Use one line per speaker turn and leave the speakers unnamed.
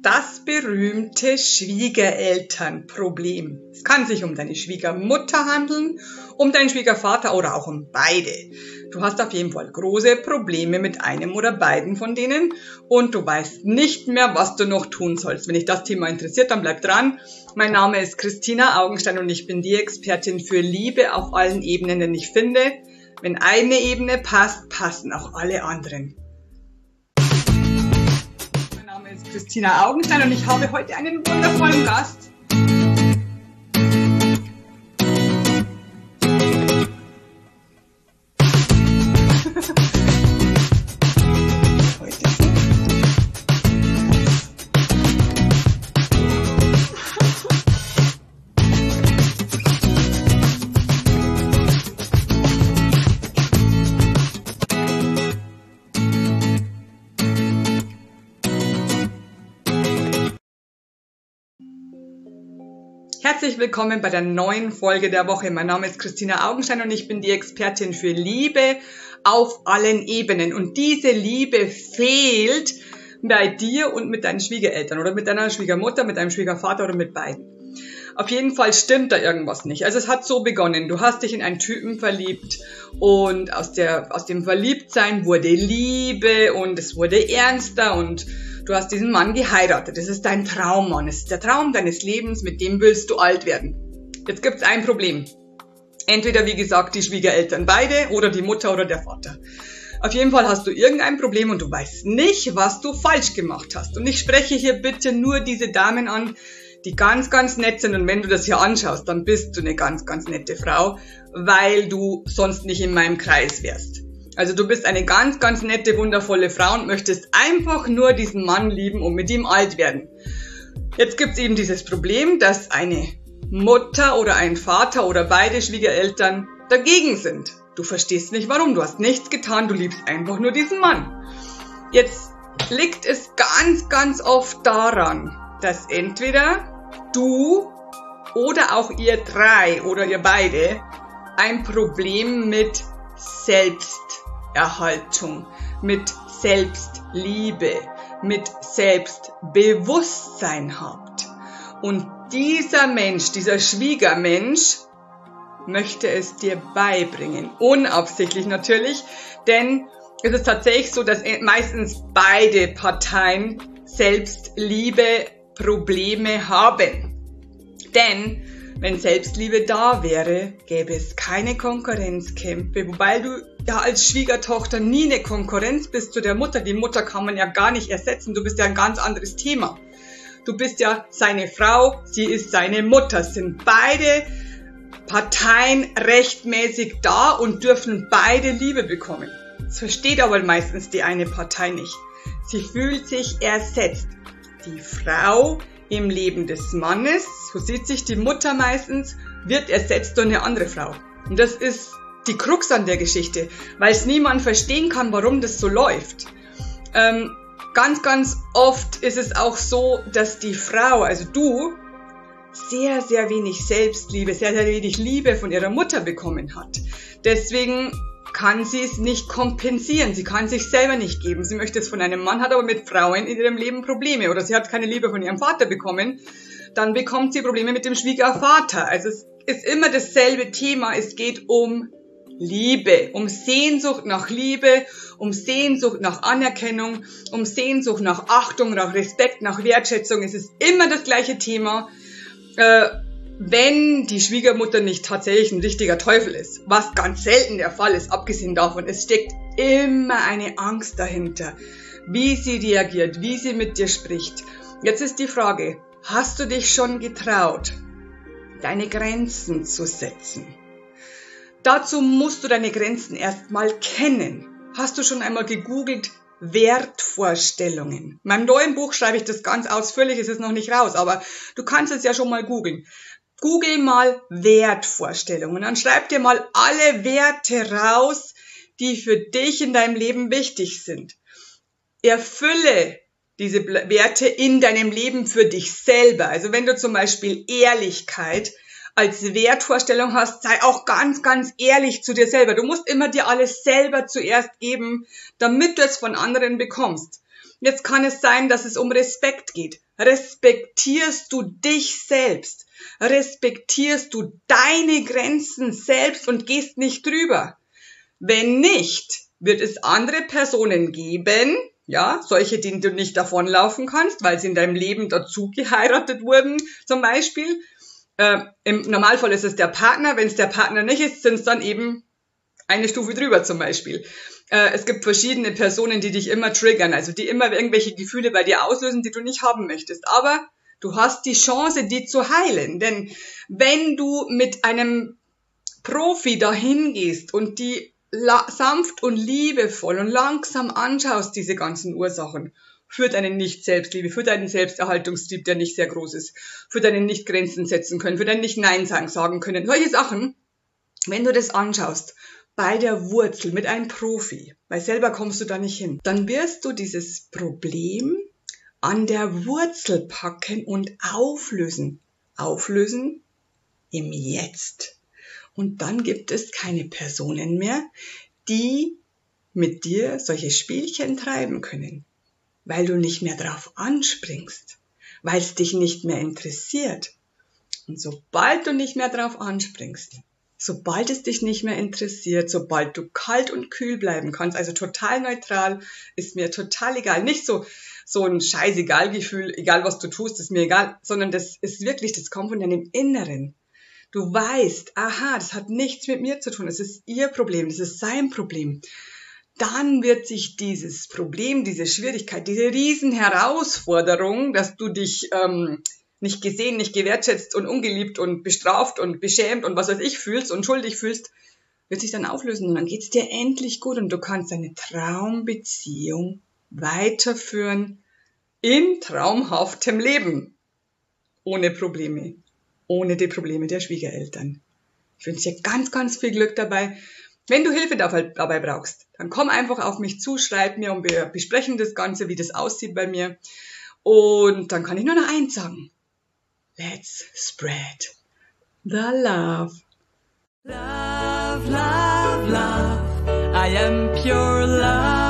Das berühmte Schwiegerelternproblem. Es kann sich um deine Schwiegermutter handeln, um deinen Schwiegervater oder auch um beide. Du hast auf jeden Fall große Probleme mit einem oder beiden von denen und du weißt nicht mehr, was du noch tun sollst. Wenn dich das Thema interessiert, dann bleib dran. Mein Name ist Christina Augenstein und ich bin die Expertin für Liebe auf allen Ebenen, denn ich finde, wenn eine Ebene passt, passen auch alle anderen. Mein Name ist Christina Augenstein und ich habe heute einen wundervollen Gast. Herzlich willkommen bei der neuen Folge der Woche. Mein Name ist Christina Augenstein und ich bin die Expertin für Liebe auf allen Ebenen. Und diese Liebe fehlt bei dir und mit deinen Schwiegereltern oder mit deiner Schwiegermutter, mit deinem Schwiegervater oder mit beiden. Auf jeden Fall stimmt da irgendwas nicht. Also es hat so begonnen, du hast dich in einen Typen verliebt und aus dem Verliebtsein wurde Liebe und es wurde ernster und du hast diesen Mann geheiratet. Das ist dein Traummann. Es ist der Traum deines Lebens, mit dem willst du alt werden. Jetzt gibt's ein Problem. Entweder, wie gesagt, die Schwiegereltern beide oder die Mutter oder der Vater. Auf jeden Fall hast du irgendein Problem und du weißt nicht, was du falsch gemacht hast. Und ich spreche hier bitte nur diese Damen an, die ganz, ganz nett sind. Und wenn du das hier anschaust, dann bist du eine ganz, ganz nette Frau, weil du sonst nicht in meinem Kreis wärst. Also du bist eine ganz, ganz nette, wundervolle Frau und möchtest einfach nur diesen Mann lieben und mit ihm alt werden. Jetzt gibt's eben dieses Problem, dass eine Mutter oder ein Vater oder beide Schwiegereltern dagegen sind. Du verstehst nicht warum, du hast nichts getan, du liebst einfach nur diesen Mann. Jetzt liegt es ganz, ganz oft daran, dass entweder du oder auch ihr drei oder ihr beide ein Problem mit Selbsterhaltung, mit Selbstliebe, mit Selbstbewusstsein habt. Und dieser Mensch, dieser Schwiegermensch, möchte es dir beibringen. Unabsichtlich natürlich, denn es ist tatsächlich so, dass meistens beide Parteien Selbstliebe-Probleme haben. Denn wenn Selbstliebe da wäre, gäbe es keine Konkurrenzkämpfe, wobei du ja als Schwiegertochter nie eine Konkurrenz bist zu der Mutter. Die Mutter kann man ja gar nicht ersetzen, du bist ja ein ganz anderes Thema. Du bist ja seine Frau, sie ist seine Mutter, sind beide Parteien rechtmäßig da und dürfen beide Liebe bekommen. Das versteht aber meistens die eine Partei nicht. Sie fühlt sich ersetzt. Die Frau im Leben des Mannes, so sieht sich die Mutter meistens, wird ersetzt durch eine andere Frau. Und das ist die Krux an der Geschichte, weil es niemand verstehen kann, warum das so läuft. Ganz, ganz oft ist es auch so, dass die Frau, also du, sehr, sehr wenig Selbstliebe, sehr, sehr wenig Liebe von ihrer Mutter bekommen hat. Deswegen kann sie es nicht kompensieren. Sie kann sich selber nicht geben. Sie möchte es von einem Mann, hat aber mit Frauen in ihrem Leben Probleme. Oder sie hat keine Liebe von ihrem Vater bekommen. Dann bekommt sie Probleme mit dem Schwiegervater. Also es ist immer dasselbe Thema. Es geht um Liebe, um Sehnsucht nach Liebe, um Sehnsucht nach Anerkennung, um Sehnsucht nach Achtung, nach Respekt, nach Wertschätzung. Es ist immer das gleiche Thema. Wenn die Schwiegermutter nicht tatsächlich ein richtiger Teufel ist, was ganz selten der Fall ist, abgesehen davon, es steckt immer eine Angst dahinter, wie sie reagiert, wie sie mit dir spricht. Jetzt ist die Frage, hast du dich schon getraut, deine Grenzen zu setzen? Dazu musst du deine Grenzen erstmal kennen. Hast du schon einmal gegoogelt, Wertvorstellungen? In meinem neuen Buch schreibe ich das ganz ausführlich, es ist noch nicht raus, aber du kannst es ja schon mal googeln. Google mal Wertvorstellungen, dann schreib dir mal alle Werte raus, die für dich in deinem Leben wichtig sind. Erfülle diese Werte in deinem Leben für dich selber. Also wenn du zum Beispiel Ehrlichkeit als Wertvorstellung hast, sei auch ganz, ganz ehrlich zu dir selber. Du musst immer dir alles selber zuerst geben, damit du es von anderen bekommst. Jetzt kann es sein, dass es um Respekt geht. Respektierst du dich selbst? Respektierst du deine Grenzen selbst und gehst nicht drüber? Wenn nicht, wird es andere Personen geben, ja, solche, denen du nicht davonlaufen kannst, weil sie in deinem Leben dazu geheiratet wurden, zum Beispiel. Im Normalfall ist es der Partner. Wenn es der Partner nicht ist, sind es dann eben eine Stufe drüber zum Beispiel. Es gibt verschiedene Personen, die dich immer triggern, also die immer irgendwelche Gefühle bei dir auslösen, die du nicht haben möchtest. Aber du hast die Chance, die zu heilen. Denn wenn du mit einem Profi dahin gehst und die sanft und liebevoll und langsam anschaust, diese ganzen Ursachen, für deine Nicht-Selbstliebe, für deinen Selbsterhaltungstrieb, der nicht sehr groß ist, für deine Nicht-Grenzen setzen können, für dein Nicht-Nein sagen können, solche Sachen, wenn du das anschaust, bei der Wurzel mit einem Profi, weil selber kommst du da nicht hin, dann wirst du dieses Problem an der Wurzel packen und auflösen. Auflösen im Jetzt. Und dann gibt es keine Personen mehr, die mit dir solche Spielchen treiben können, weil du nicht mehr drauf anspringst, weil es dich nicht mehr interessiert. Und sobald du nicht mehr drauf anspringst, sobald es dich nicht mehr interessiert, sobald du kalt und kühl bleiben kannst, also total neutral, ist mir total egal. Nicht so ein Scheißegal-Gefühl, egal was du tust, ist mir egal, sondern das ist wirklich, das kommt von deinem Inneren. Du weißt, aha, das hat nichts mit mir zu tun, das ist ihr Problem, das ist sein Problem. Dann wird sich dieses Problem, diese Schwierigkeit, diese Riesenherausforderung, dass du dich nicht gesehen, nicht gewertschätzt und ungeliebt und bestraft und beschämt und was weiß ich fühlst und schuldig fühlst, wird sich dann auflösen und dann geht's dir endlich gut und du kannst deine Traumbeziehung weiterführen in traumhaftem Leben. Ohne Probleme. Ohne die Probleme der Schwiegereltern. Ich wünsche dir ganz, ganz viel Glück dabei. Wenn du Hilfe dabei brauchst, dann komm einfach auf mich zu, schreib mir und wir besprechen das Ganze, wie das aussieht bei mir. Und dann kann ich nur noch eins sagen. Let's spread the love.
Love, love, love. I am pure love.